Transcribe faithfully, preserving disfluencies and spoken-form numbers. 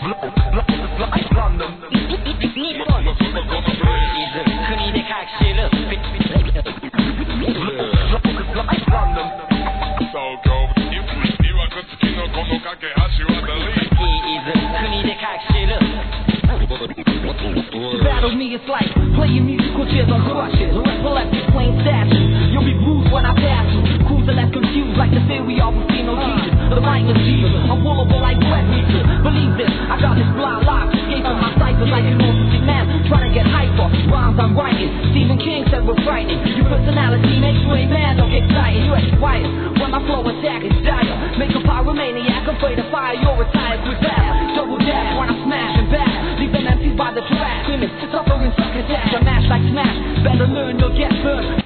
Battle me, it's like playing musical chairs on crutches. Epileptic plain statues. You'll be bruised when I pass you. Cruising less confused like the theory of Rufino Jesus. The mindless Jesus, I'm willable like wet meters. Believe this, I got this blind lock. Escaping my cyphers like an autistic man. Trying to get hyper, rhymes I'm writing. Stephen King said we're frightening. Your personality makes you a man, don't get excited. You're expired when my flow attack is dire. Make a pyromaniac, afraid to fire your retire.